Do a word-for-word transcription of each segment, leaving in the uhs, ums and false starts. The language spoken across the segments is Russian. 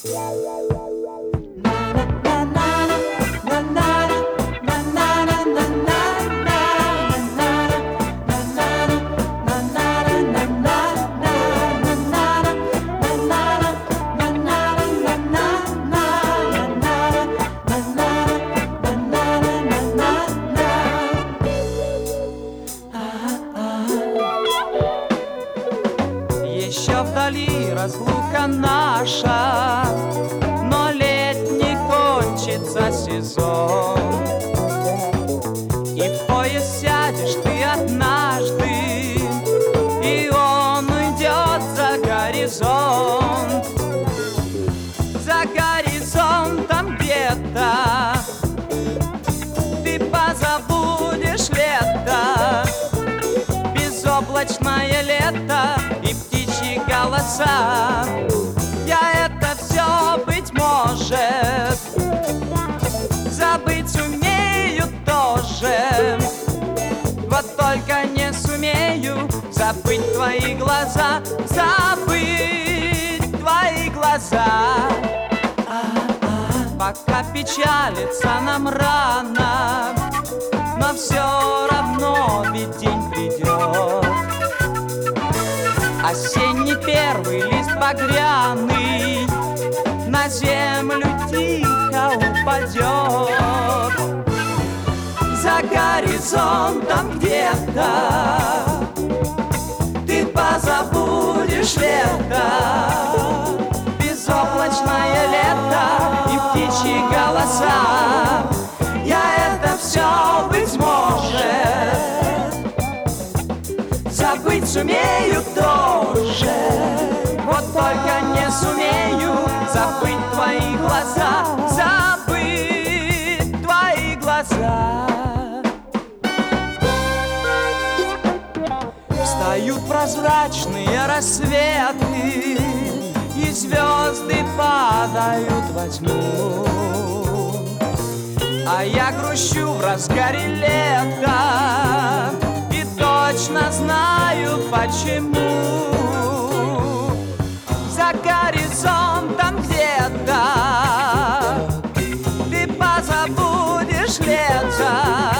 Еще вдали разлука наша, но летний кончится сезон. И в поезд сядешь ты однажды, и он уйдет за горизонт. За горизонтом где-то ты позабудешь лето, безоблачное лето и птичьи голоса. Я это все, быть может, забыть сумею тоже. Вот только не сумею забыть твои глаза, забыть твои глаза. Пока печалиться нам рано, но все равно ведь день придет. Осенний первый лист багряный на землю тихо упадет. За горизонтом где-то ты позабудешь лето, безоблачное лето и птичьи голоса. Я это все, быть может, забыть сумею тоже. Вот только не сумею забыть твои глаза, забыть твои глаза. Встают прозрачные рассветы, и звезды падают во тьму. А я грущу в разгаре лета и точно знаю почему. За горизонтом где-то ты позабудешь лето,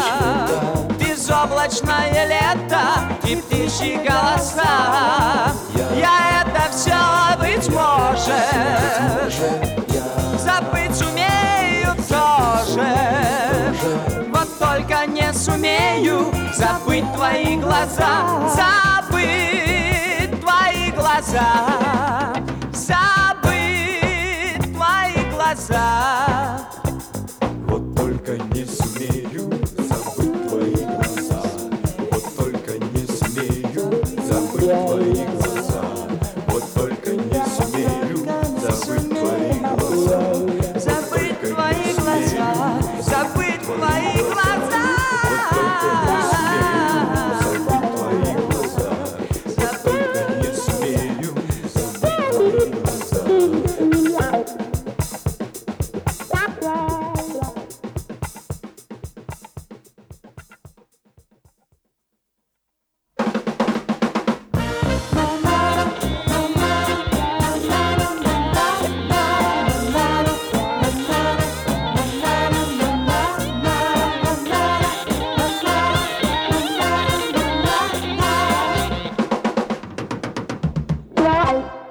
безоблачное лето и птичьи голоса. Я это все, быть может, забыть сумею тоже. Вот только не сумею забыть твои глаза, забыть твои глаза, забыть твои глаза. Вот только не сумею забыть твои глаза. Вот только не сумею забыть твои глаза. Вот только не сумею забыть твои глаза. Забыть твои глаза, забыть твои глаза. Bye.